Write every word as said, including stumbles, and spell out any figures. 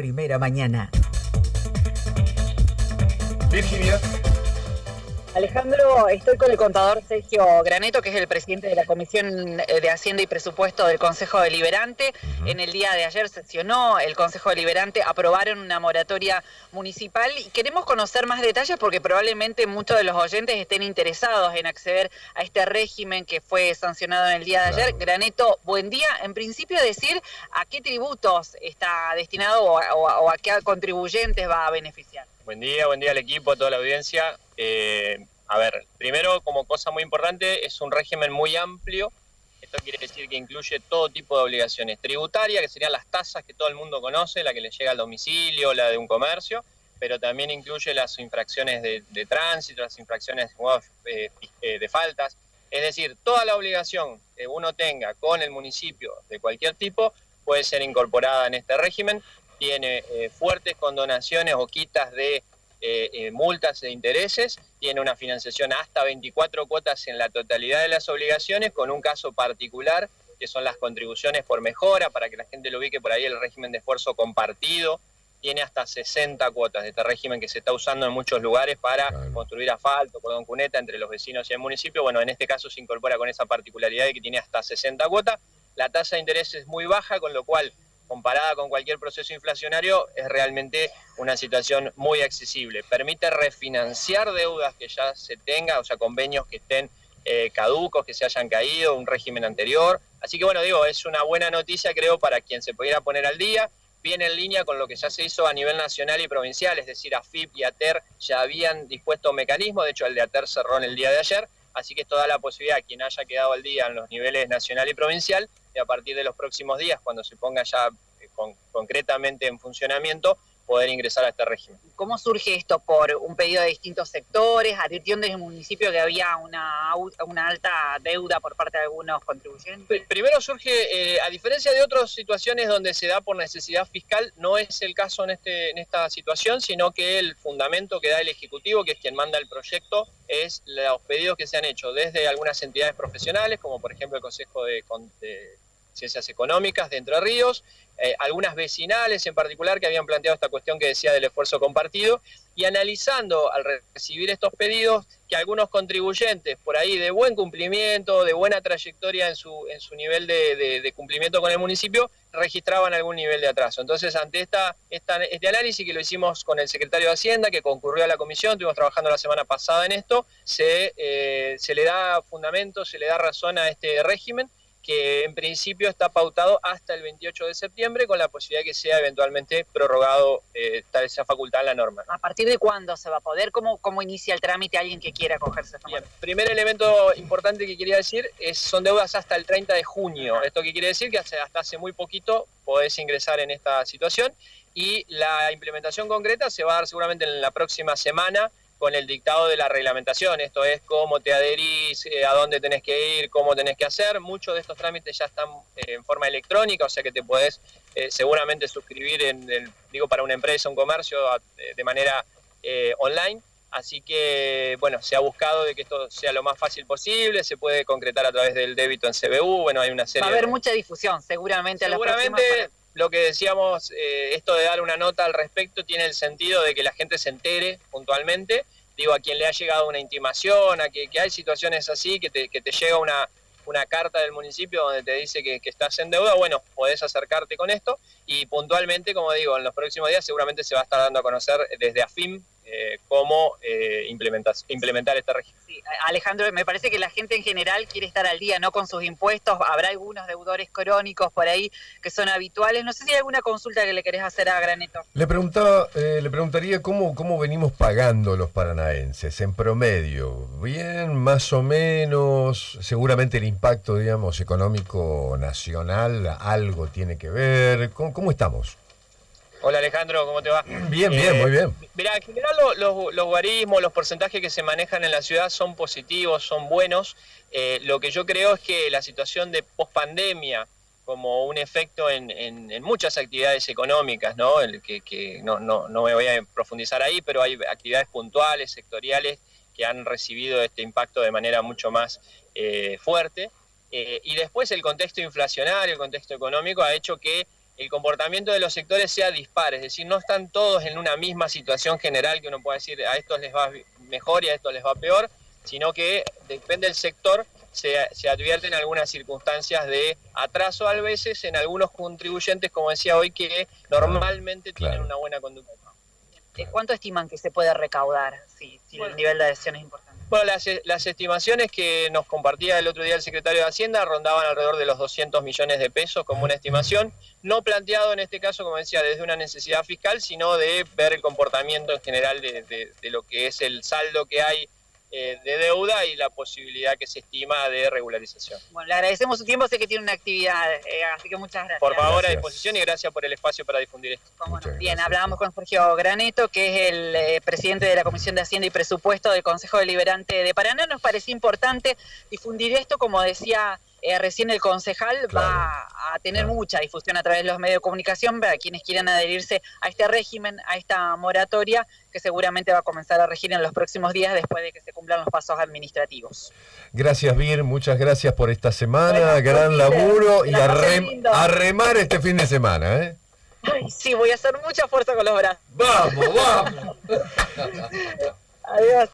Primera Mañana. Virginia. Alejandro, estoy con el contador Sergio Graneto, que es el presidente de la Comisión de Hacienda y Presupuesto del Consejo Deliberante. Uh-huh. En el día de ayer sesionó el Consejo Deliberante, aprobaron una moratoria municipal y queremos conocer más detalles porque probablemente muchos de los oyentes estén interesados en acceder a este régimen que fue sancionado en el día de ayer. Claro. Graneto, buen día. En principio decir a qué tributos está destinado o a, o a, o a qué contribuyentes va a beneficiar. Buen día, buen día al equipo, a toda la audiencia. Eh, a ver, primero, como cosa muy importante, es un régimen muy amplio. Esto quiere decir que incluye todo tipo de obligaciones tributarias, que serían las tasas que todo el mundo conoce, la que le llega al domicilio, la de un comercio, pero también incluye las infracciones de, de tránsito, las infracciones eh, de faltas. Es decir, toda la obligación que uno tenga con el municipio de cualquier tipo puede ser incorporada en este régimen. Tiene eh, fuertes condonaciones o quitas de eh, eh, multas e intereses, tiene una financiación hasta veinticuatro cuotas en la totalidad de las obligaciones, con un caso particular, que son las contribuciones por mejora, para que la gente lo ubique por ahí, el régimen de esfuerzo compartido, tiene hasta sesenta cuotas de este régimen que se está usando en muchos lugares para claro. construir asfalto, cordón cuneta entre los vecinos y el municipio. Bueno, en este caso se incorpora con esa particularidad de que tiene hasta sesenta cuotas, la tasa de interés es muy baja, con lo cual comparada con cualquier proceso inflacionario, es realmente una situación muy accesible. Permite refinanciar deudas que ya se tenga, o sea, convenios que estén eh, caducos, que se hayan caído, un régimen anterior. Así que bueno, digo, es una buena noticia, creo, para quien se pudiera poner al día. Viene en línea con lo que ya se hizo a nivel nacional y provincial, es decir, AFIP y ATER ya habían dispuesto mecanismos, de hecho el de ATER cerró en el día de ayer, así que esto da la posibilidad a quien haya quedado al día en los niveles nacional y provincial, de a partir de los próximos días, cuando se ponga ya eh, con, concretamente en funcionamiento, poder ingresar a este régimen. ¿Cómo surge esto? ¿Por un pedido de distintos sectores? ¿Advirtió desde el municipio que había una, una alta deuda por parte de algunos contribuyentes? Primero surge, eh, a diferencia de otras situaciones donde se da por necesidad fiscal, no es el caso en, este, en esta situación, sino que el fundamento que da el Ejecutivo, que es quien manda el proyecto, es los pedidos que se han hecho desde algunas entidades profesionales, como por ejemplo el Consejo de, de Ciencias Económicas de Entre Ríos, eh, algunas vecinales en particular que habían planteado esta cuestión que decía del esfuerzo compartido, y analizando al recibir estos pedidos que algunos contribuyentes por ahí de buen cumplimiento, de buena trayectoria en su, en su nivel de, de, de cumplimiento con el municipio, registraban algún nivel de atraso. Entonces, ante esta, esta, este análisis que lo hicimos con el secretario de Hacienda, que concurrió a la comisión, estuvimos trabajando la semana pasada en esto, se, eh, se le da fundamento, se le da razón a este régimen, que en principio está pautado hasta el veintiocho de septiembre, con la posibilidad de que sea eventualmente prorrogado eh, esa facultad en la norma. ¿A partir de cuándo se va a poder? ¿Cómo, cómo inicia el trámite alguien que quiera acogerse? Bien, primer elemento importante que quería decir es son deudas hasta el treinta de junio. Esto que quiere decir que hasta hace muy poquito podés ingresar en esta situación, y la implementación concreta se va a dar seguramente en la próxima semana, con el dictado de la reglamentación, esto es cómo te adherís, eh, a dónde tenés que ir, cómo tenés que hacer. Muchos de estos trámites ya están eh, en forma electrónica, o sea que te podés eh, seguramente suscribir, en el, digo, para una empresa, un comercio, a, de manera eh, online. Así que, bueno, se ha buscado de que esto sea lo más fácil posible, se puede concretar a través del débito en C B U, bueno, hay una serie de... Va a haber de... mucha difusión, seguramente. Seguramente... A las Lo que decíamos, eh, esto de dar una nota al respecto tiene el sentido de que la gente se entere puntualmente. Digo, a quien le ha llegado una intimación, a que, que hay situaciones así, que te, que te llega una, una carta del municipio donde te dice que, que estás en deuda, bueno, podés acercarte con esto. Y puntualmente, como digo, en los próximos días seguramente se va a estar dando a conocer desde AFIM eh, cómo eh, implementar, implementar este régimen. Sí, Alejandro, me parece que la gente en general quiere estar al día, ¿no?, con sus impuestos. Habrá algunos deudores crónicos por ahí que son habituales. No sé si hay alguna consulta que le querés hacer a Graneto. Le preguntaba, eh, le preguntaría cómo, cómo venimos pagando los paranaenses en promedio. Bien, más o menos. Seguramente el impacto, digamos, económico nacional algo tiene que ver. ¿Cómo, cómo estamos? Hola Alejandro, ¿cómo te va? Bien, bien, eh, muy bien. Mirá, en general los, los, los guarismos, los porcentajes que se manejan en la ciudad son positivos, son buenos. Eh, lo que yo creo es que la situación de pospandemia, como un efecto en, en, en muchas actividades económicas, ¿no? El que, que no, no, no me voy a profundizar ahí, pero hay actividades puntuales, sectoriales, que han recibido este impacto de manera mucho más eh, fuerte. Eh, y después el contexto inflacionario, el contexto económico ha hecho que el comportamiento de los sectores sea dispar, es decir, no están todos en una misma situación general que uno pueda decir a estos les va mejor y a estos les va peor, sino que depende del sector, se, se advierten algunas circunstancias de atraso a veces en algunos contribuyentes, como decía hoy, que normalmente claro. tienen una buena conducta. ¿Cuánto estiman que se puede recaudar si, si bueno, el nivel de adhesión es importante? Bueno, las, las estimaciones que nos compartía el otro día el secretario de Hacienda rondaban alrededor de los doscientos millones de pesos como una estimación, no planteado en este caso, como decía, desde una necesidad fiscal, sino de ver el comportamiento en general de, de, de lo que es el saldo que hay eh, de deuda y la posibilidad que se estima de regularización. Bueno, le agradecemos su tiempo, sé que tiene una actividad, eh, así que muchas gracias. Por favor, gracias. a disposición y gracias por el espacio para difundir esto. Bueno, bien, hablábamos con Sergio Graneto, que es el eh, presidente de la Comisión de Hacienda y Presupuesto del Consejo Deliberante de Paraná. Nos parecía importante difundir esto, como decía eh, recién el concejal, claro. va a tener claro. mucha difusión a través de los medios de comunicación para quienes quieran adherirse a este régimen, a esta moratoria, que seguramente va a comenzar a regir en los próximos días después de que se cumplan los pasos administrativos. Gracias, Vir, muchas gracias por esta semana, bueno, gran laburo y a, rem, a remar este fin de semana, ¿eh? Ay, sí, voy a hacer mucha fuerza con los brazos. ¡Vamos, vamos! Adiós.